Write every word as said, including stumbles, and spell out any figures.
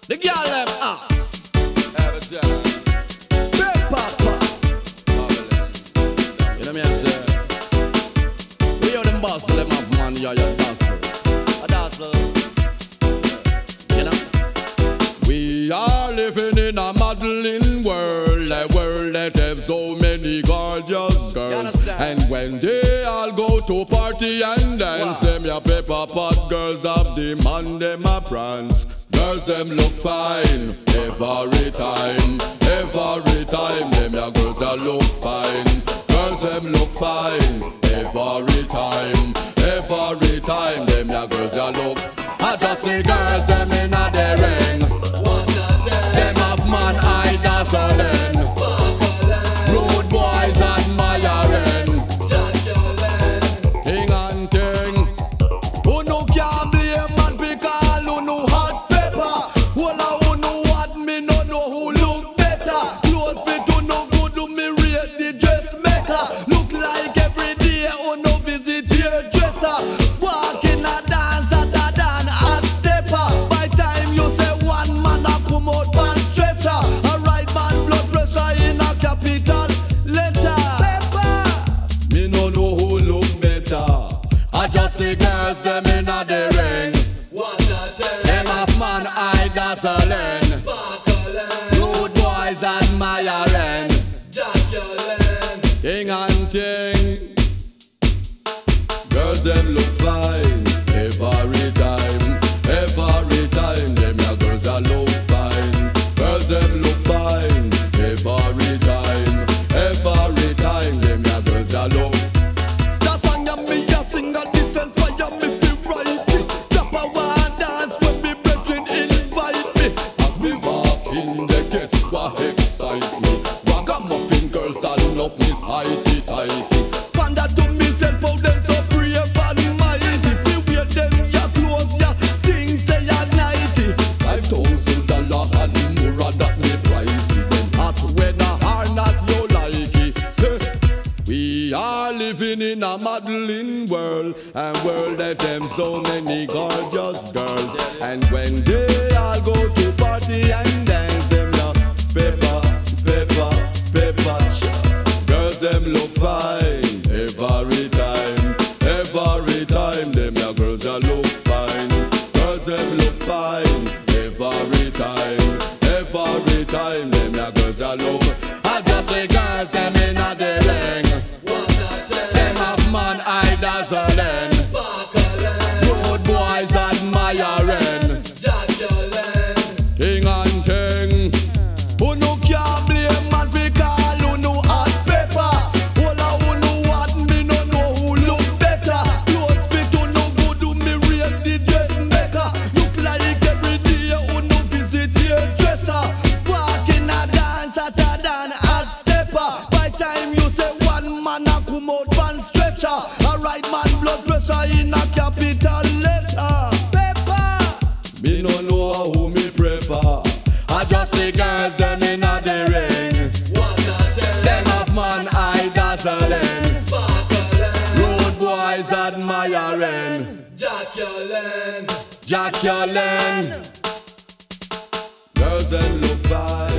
The girl them ask every time. Big papa. You know me I say. We are them boss, them have man, you are your boss. A dazzle. You know. We are living in a modeling world, a world that have so many gorgeous girls. And when they all go to party and dance, wow, them ya paper pot girls have demand them a prance. Girls them look fine every time, every time. Them ya girls a look fine. Girls them look fine every time, every time. Them ya girls a look. I just the girls them in a the ring. Them have man eye dazzling. Rude boys admiring. King and ting. Who no can blame man because who no hot pepper. Well I who no what me no know who look better. Clothes fit who no good do me rate the dressmaker. Look like every day who no visit your dresser. Walking a dance at a dan hot stepper. By time you say one man a come out van stretcher. A right man blood pressure in a capital letter. Pepper. Me no know who look better. I just the girls them in a the ring. Them have man eye dazzling. Rude boys admiring. King and ting. Girls them look fine every time, every time. Them ya girls a look fine. Girls them look fine every time, every time. Them ya girls a look. That song ya me a sing a distance for ya me feel right it. Drop a one dance when me brethren invite me. As me walk in the guess what excite me. Ragamuffin girls all love me tighty tighty. Panda to me self how them so brave and mighty. Fi wear them ya clothes ya things say ya nighty. Five thousand dollar and more that me pricey. When hot weather are not you like it. Say, we are living in a modeling world, a world that them so many gorgeous girls. And when they all go to party and dance, them ya pepper, pepper, pepper. Girls them look fine every time, every time. Them ya girls ya look fine. Girls them look fine every time, every time. Them ya girls ya look. I just say girls them in a the ring. Them have man eye dazzling. Rude boys admiring. King and ting. Who no can blame man because who no hot pepper. Well I who no what me no know who look better. Clothes fit who no good do me rate the dressmaker. Look like every day who no visit your dresser. Walking a dance at a dan hot stepper. By time you say one man a come out van stretcher. A right man blood pressure in a capital letter. Pepper. Me no know who me prefer. I just the girls them in a the ring. Them have man eye dazzling. Rude boys admiring. Jacqueline. Jacqueline. Girls them look fine